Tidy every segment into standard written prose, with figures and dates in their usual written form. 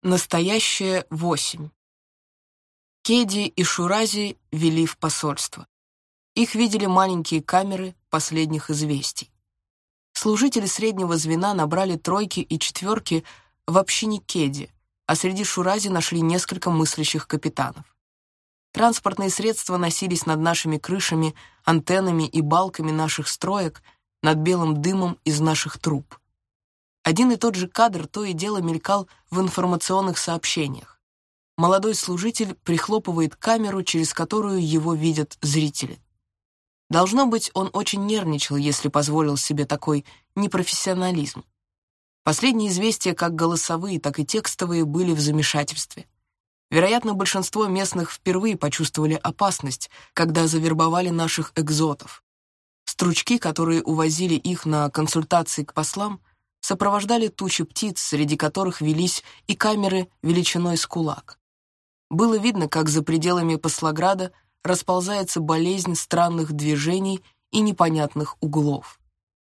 Настоящее 8. Кеди и Шурази вели в посольство. Их видели маленькие камеры последних известий. Служители среднего звена набрали тройки и четверки в общине Кеди, а среди Шурази нашли несколько мыслящих капитанов. Транспортные средства носились над нашими крышами, антеннами и балками наших строек, над белым дымом из наших труб. Один и тот же кадр то и дело мелькал в информационных сообщениях. Молодой служитель прихлопывает камеру, через которую его видят зрители. Должно быть, он очень нервничал, если позволил себе такой непрофессионализм. Последние известия, как голосовые, так и текстовые, были в замешательстве. Вероятно, большинство местных впервые почувствовали опасность, когда завербовали наших экзотов. Стручки, которые увозили их на консультации к послам, сопровождали тучи птиц, среди которых велись и камеры величиной с кулак. Было видно, как за пределами Послограда расползается болезнь странных движений и непонятных углов.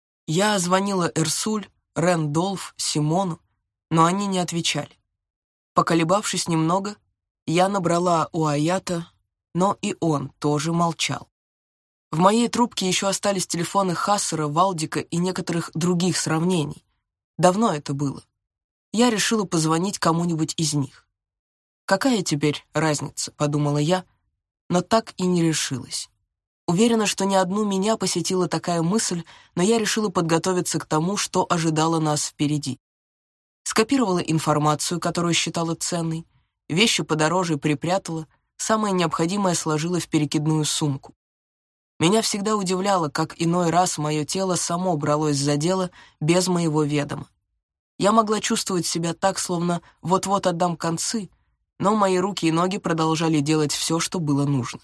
Я звонила Эрсуль, Рэндолф, Симону, но они не отвечали. Поколебавшись немного, я набрала у Аята, но и он тоже молчал. В моей трубке еще остались телефоны Хассера, Валдика и некоторых других сравнений. Давно это было. Я решила позвонить кому-нибудь из них. «Какая теперь разница?» — подумала я, но так и не решилась. Уверена, что не одну меня посетила такая мысль, но я решила подготовиться к тому, что ожидало нас впереди. Скопировала информацию, которую считала ценной, вещи подороже припрятала, самое необходимое сложила в перекидную сумку. Меня всегда удивляло, как иной раз мое тело само бралось за дело без моего ведома. Я могла чувствовать себя так, словно вот-вот отдам концы, но мои руки и ноги продолжали делать все, что было нужно.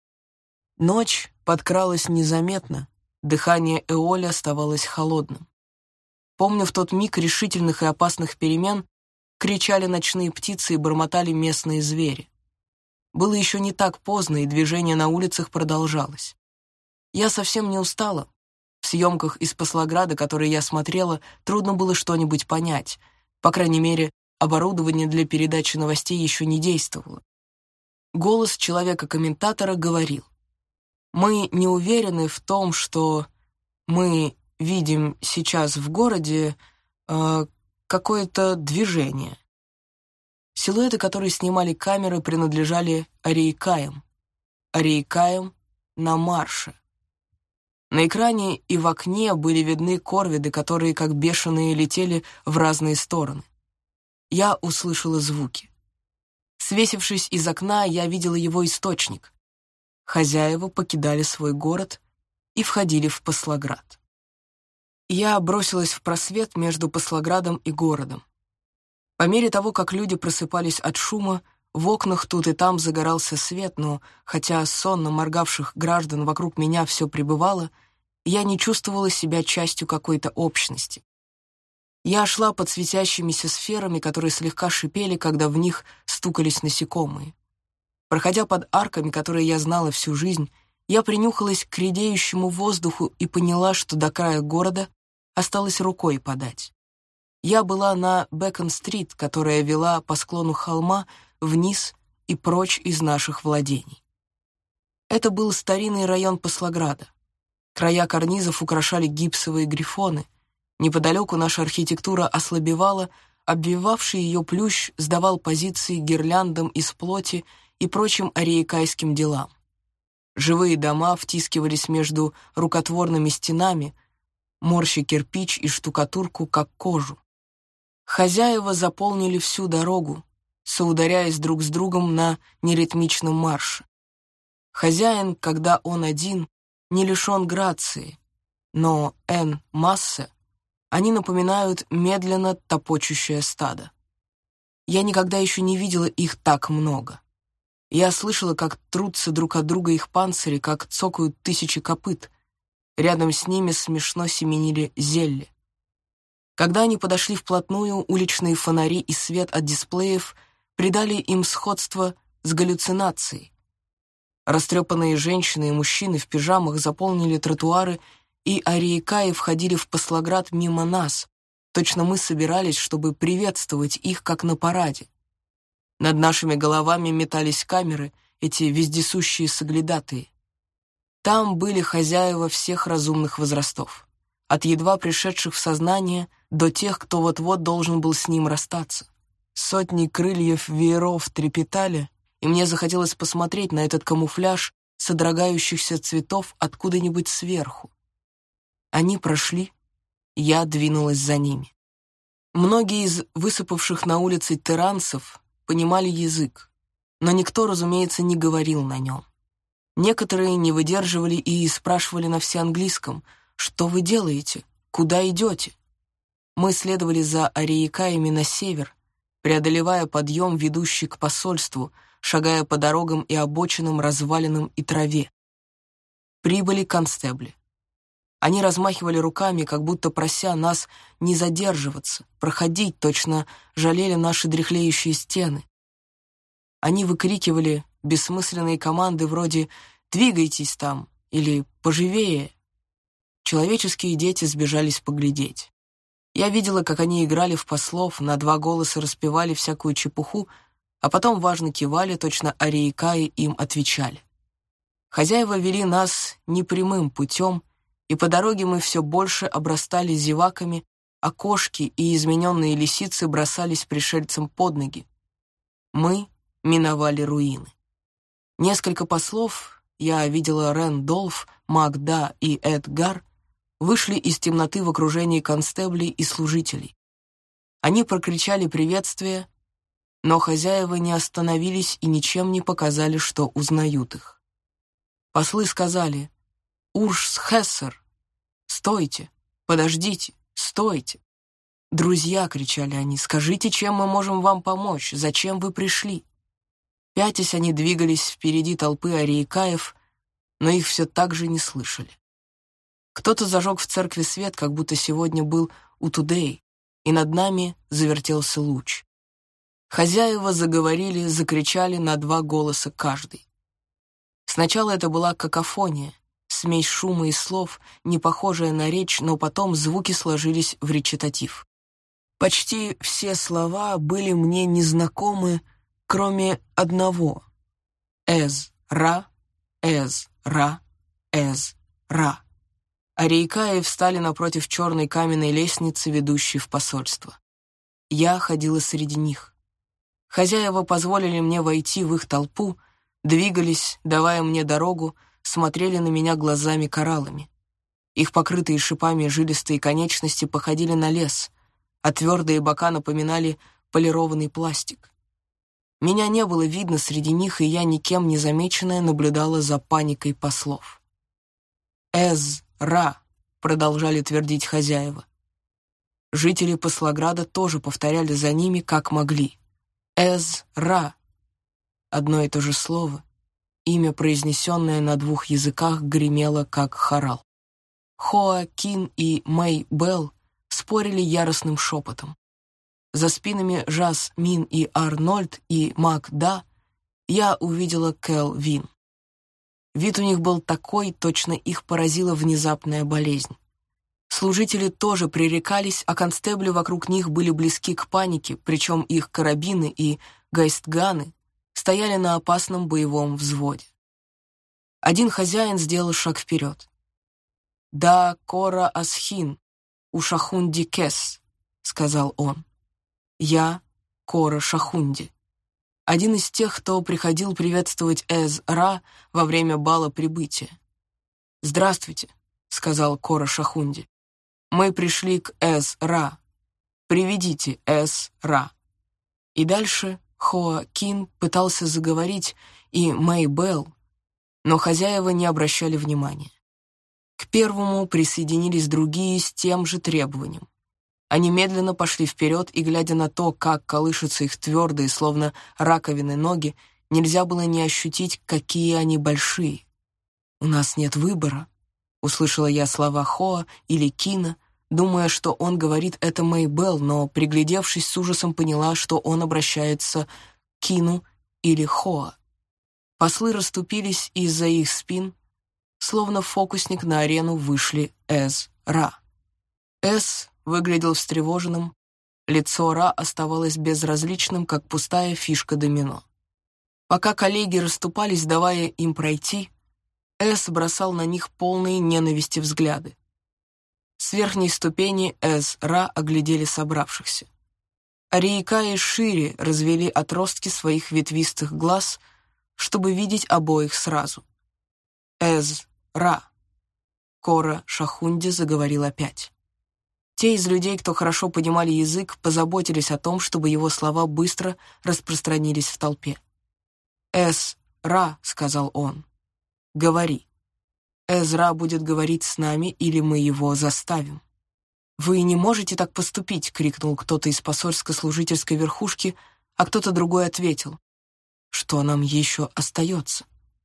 Ночь подкралась незаметно, дыхание Эоли оставалось холодным. Помню, в тот миг решительных и опасных перемен кричали ночные птицы и бормотали местные звери. Было еще не так поздно, и движение на улицах продолжалось. Я совсем не устала. В съемках из Послограда, которые я смотрела, трудно было что-нибудь понять. По крайней мере, оборудование для передачи новостей еще не действовало. Голос человека-комментатора говорил: «Мы не уверены в том, что мы видим сейчас в городе какое-то движение». Силуэты, которые снимали камеры, принадлежали Арейкаям. Арейкаям на марше. На экране и в окне были видны корвиды, которые, как бешеные, летели в разные стороны. Я услышала звуки. Свесившись из окна, я видела его источник. Хозяева покидали свой город и входили в Послоград. Я бросилась в просвет между Послоградом и городом. По мере того, как люди просыпались от шума, в окнах тут и там загорался свет, но, хотя сонно моргавших граждан вокруг меня все пребывало, я не чувствовала себя частью какой-то общности. Я шла под светящимися сферами, которые слегка шипели, когда в них стукались насекомые. Проходя под арками, которые я знала всю жизнь, я принюхалась к редеющему воздуху и поняла, что до края города осталось рукой подать. Я была на Бэкон-стрит, которая вела по склону холма вниз и прочь из наших владений. Это был старинный район Послограда. Края карнизов украшали гипсовые грифоны. Неподалеку наша архитектура ослабевала, обвивавший ее плющ сдавал позиции гирляндам из плоти и прочим арейкайским делам. Живые дома втискивались между рукотворными стенами, морща кирпич и штукатурку, как кожу. Хозяева заполнили всю дорогу, соударяясь друг с другом на неритмичном марше. Хозяин, когда он один, не лишен грации, но масса, они напоминают медленно топочущее стадо. Я никогда еще не видела их так много. Я слышала, как трутся друг от друга их панцири, как цокают тысячи копыт. Рядом с ними смешно семенили зелли. Когда они подошли вплотную, уличные фонари и свет от дисплеев придали им сходство с галлюцинацией. Растрепанные женщины и мужчины в пижамах заполнили тротуары, и арейкаи входили в Послоград мимо нас. Точно мы собирались, чтобы приветствовать их, как на параде. Над нашими головами метались камеры, эти вездесущие соглядатые. Там были хозяева всех разумных возрастов, от едва пришедших в сознание до тех, кто вот-вот должен был с ним расстаться. Сотни крыльев вееров трепетали, и мне захотелось посмотреть на этот камуфляж содрогающихся цветов откуда-нибудь сверху. Они прошли, я двинулась за ними. Многие из высыпавших на улице тиранцев понимали язык, но никто, разумеется, не говорил на нем. Некоторые не выдерживали и спрашивали на всеанглийском: «Что вы делаете? Куда идете?» Мы следовали за ариекаями на север, преодолевая подъем, ведущий к посольству, шагая по дорогам и обочинам, развалинам и траве. Прибыли констебли. Они размахивали руками, как будто прося нас не задерживаться, проходить, точно жалели наши дряхлеющие стены. Они выкрикивали бессмысленные команды вроде «Двигайтесь там!» или «Поживее!». Человеческие дети сбежались поглядеть. Я видела, как они играли в послов, на два голоса распевали всякую чепуху, а потом важно кивали, точно ариекаи им отвечали. Хозяева вели нас непрямым путем, и по дороге мы все больше обрастали зеваками, а кошки и измененные лисицы бросались пришельцам под ноги. Мы миновали руины. Несколько послов, я видела Рэндолф, Магда и Эдгар, вышли из темноты в окружении констеблей и служителей. Они прокричали приветствие, но хозяева не остановились и ничем не показали, что узнают их. Послы сказали: «Уршс Хессер! Стойте! Подождите! Стойте!» «Друзья!» — кричали они. «Скажите, чем мы можем вам помочь? Зачем вы пришли?» Пятясь, они двигались впереди толпы ариекаев, но их все так же не слышали. Кто-то зажег в церкви свет, как будто сегодня был Утудей, и над нами завертелся луч. Хозяева заговорили, закричали на два голоса каждый. Сначала это была какофония, смесь шума и слов, не похожая на речь, но потом звуки сложились в речитатив. Почти все слова были мне незнакомы, кроме одного: «Эз-ра, эз-ра, эз-ра». Ариекаи встали напротив черной каменной лестницы, ведущей в посольство. Я ходила среди них. Хозяева позволили мне войти в их толпу, двигались, давая мне дорогу, смотрели на меня глазами-кораллами. Их покрытые шипами жилистые конечности походили на лес, а твердые бока напоминали полированный пластик. Меня не было видно среди них, и я, никем не замеченная, наблюдала за паникой послов. «Эз-ра», — продолжали твердить хозяева. Жители Послограда тоже повторяли за ними, как могли. «Эз-ра». Одно и то же слово, имя, произнесенное на двух языках, гремело, как хорал. Хоакин и Мэй Белл спорили яростным шепотом. За спинами Жасмин и Арнольд и Магда я увидела Кэл Вин. Вид у них был такой, точно их поразила внезапная болезнь. Служители тоже пререкались, а констебли вокруг них были близки к панике, причем их карабины и гайстганы стояли на опасном боевом взводе. Один хозяин сделал шаг вперед. «Да, Кора Асхин, Ушахунди Кес», — сказал он. «Я Кора Шахунди». Один из тех, кто приходил приветствовать Эз-Ра во время бала прибытия. «Здравствуйте», — сказал Кора Шахунди. «Мы пришли к Эз-Ра. Приведите Эз-Ра». И дальше Хоакин пытался заговорить, и Мэй Белл, но хозяева не обращали внимания. К первому присоединились другие с тем же требованием. Они медленно пошли вперед, и, глядя на то, как колышутся их твердые, словно раковины, ноги, нельзя было не ощутить, какие они большие. «У нас нет выбора», — услышала я слова Хоа или Кина, думая, что он говорит это Мэй Белл, но, приглядевшись, с ужасом поняла, что он обращается к Кину или Хоа. Послы расступились, и из-за их спин, словно фокусник, на арену вышли Эз-Ра. Эз выглядел встревоженным, Лицо Ра оставалось безразличным, как пустая фишка домино. Пока коллеги расступались, давая им пройти, Эс бросал на них полные ненависти взгляды. С верхней ступени Эс Ра оглядели собравшихся. Ариекаи шире развели отростки своих ветвистых глаз, чтобы видеть обоих сразу. «Эз Ра!» Кора Шахунди заговорил опять. Те из людей, кто хорошо понимали язык, позаботились о том, чтобы его слова быстро распространились в толпе. «Эз Ра!» — сказал он. «Говори. Эз Ра будет говорить с нами, или мы его заставим». «Вы не можете так поступить!» — крикнул кто-то из посольско-служительской верхушки, а кто-то другой ответил. «Что нам еще остается?»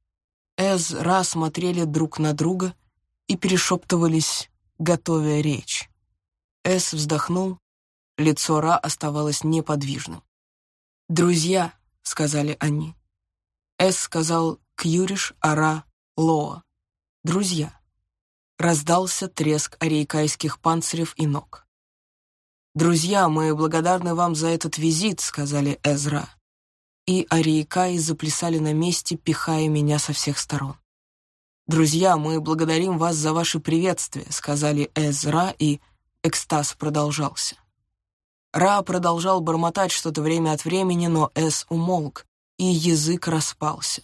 Эз Ра смотрели друг на друга и перешептывались, готовя речь. Эс вздохнул, лицо Ра оставалось неподвижным. «Друзья», — сказали они. Эс сказал «Кьюриш», а Ра — «Лоа». «Друзья». Раздался треск ариекайских панцирев и ног. «Друзья, мы благодарны вам за этот визит», — сказали Эз Ра. И ариекаи заплясали на месте, пихая меня со всех сторон. «Друзья, мы благодарим вас за ваше приветствие», — сказали Эз Ра, и экстаз продолжался. Ра продолжал бормотать что-то время от времени, но Эс умолк, и язык распался.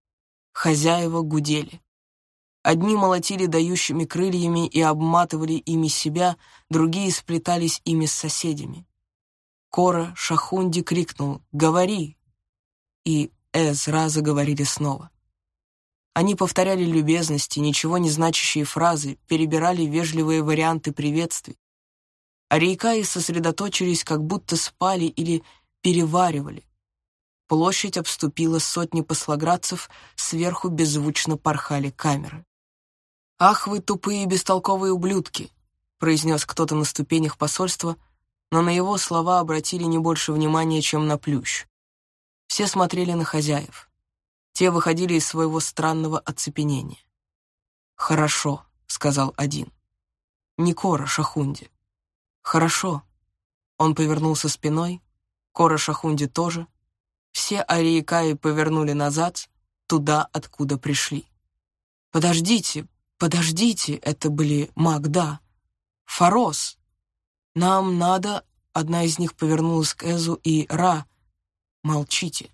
Хозяева гудели. Одни молотили дающими крыльями и обматывали ими себя, другие сплетались ими с соседями. Кора Шахунди крикнул «Говори!» и Эз Ра заговорили снова. Они повторяли любезности, ничего не значащие фразы, перебирали вежливые варианты приветствий. Ариекаи сосредоточились, как будто спали или переваривали. Площадь обступила сотни послоградцев, сверху беззвучно порхали камеры. «Ах вы, тупые бестолковые ублюдки!» — произнес кто-то на ступенях посольства, но на его слова обратили не больше внимания, чем на плющ. Все смотрели на хозяев. Те выходили из своего странного оцепенения. «Хорошо», — сказал один. «Не Кора Шахунди». «Хорошо». Он повернулся спиной, Кора Шахунди тоже. Все ариекаи повернули назад, туда, откуда пришли. «Подождите, подождите», — это были Магда. «Фарос! Нам надо...» Одна из них повернулась к Эзу и Ра. «Молчите».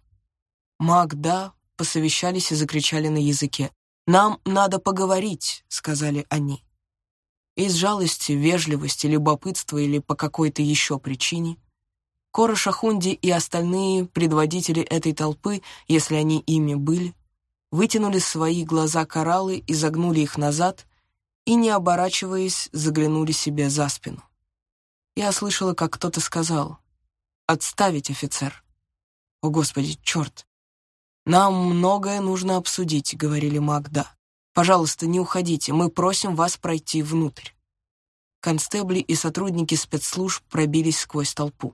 Магда посовещались и закричали на языке. «Нам надо поговорить», — сказали они. Из жалости, вежливости, любопытства или по какой-то еще причине Кора Шахунди и остальные предводители этой толпы, если они ими были, вытянули свои глаза кораллы и загнули их назад и, не оборачиваясь, заглянули себе за спину. Я слышала, как кто-то сказал: «Отставить, офицер!» «О, Господи, черт!» «Нам многое нужно обсудить», — говорили Магда. «Пожалуйста, не уходите, мы просим вас пройти внутрь». Констебли и сотрудники спецслужб пробились сквозь толпу.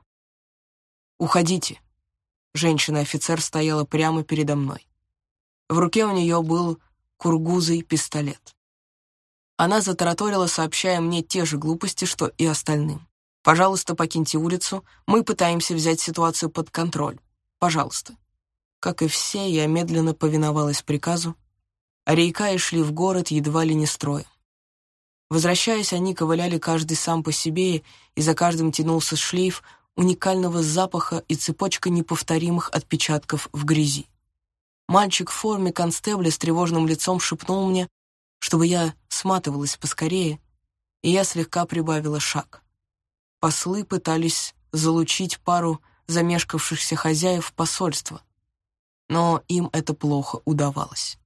«Уходите». Женщина-офицер стояла прямо передо мной. В руке у нее был кургузый пистолет. Она затараторила, сообщая мне те же глупости, что и остальным. «Пожалуйста, покиньте улицу, мы пытаемся взять ситуацию под контроль. Пожалуйста». Как и все, я медленно повиновалась приказу. Ариекаи шли в город едва ли не строем. Возвращаясь, они ковыляли каждый сам по себе, и за каждым тянулся шлейф уникального запаха и цепочка неповторимых отпечатков в грязи. Мальчик в форме констебля с тревожным лицом шепнул мне, чтобы я сматывалась поскорее, и я слегка прибавила шаг. Послы пытались залучить пару замешкавшихся хозяев посольства, но им это плохо удавалось.